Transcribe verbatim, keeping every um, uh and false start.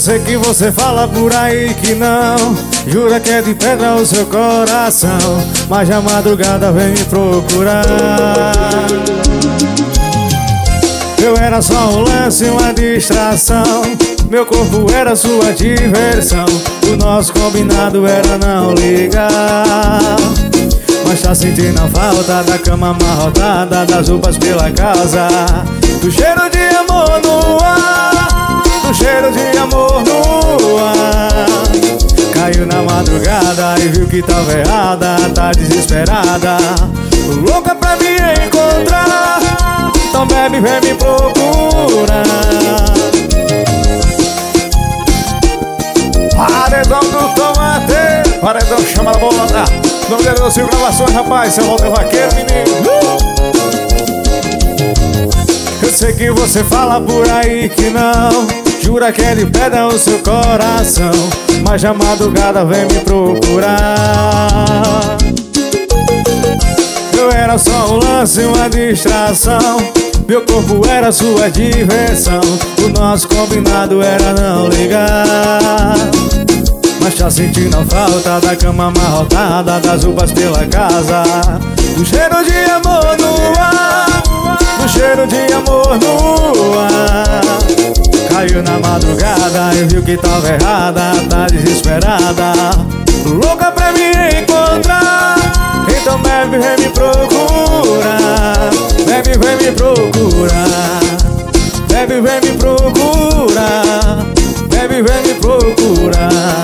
sei que você fala por aí que não, jura que é de pedra o seu coração, mas a madrugada vem me procurar. Eu era só um lance, uma distração, meu corpo era sua diversão, o nosso combinado era não ligar. Mas tá sentindo a falta da cama amarrotada, das roupas pela casa, do cheiro de amor no ar, do cheiro de amor no ar. Caiu na madrugada e viu que tava errada, tá desesperada, louca pra me encontrar. Então bebe, vem me procurar. Paredão do tomate, paredão chama a bola. Nome dele doce gravações, rapaz, seu Walter Vaqueiro, menino. Eu sei que você fala por aí que não, jura que é de pedra o seu coração, mas a madrugada vem me procurar. Eu era só um lance, uma distração, meu corpo era sua diversão, o nosso combinado era não ligar. Mas tá sentindo a falta da cama amarrotada, das roupas pela casa, do cheiro de amor no ar, do cheiro de amor no ar. Caiu na madrugada e viu que tava errada, tá desesperada, louca pra me encontrar. Então bebe, vem me procurar, bebe, vem me procurar, bebe, vem me procurar, bebe, vem me procurar.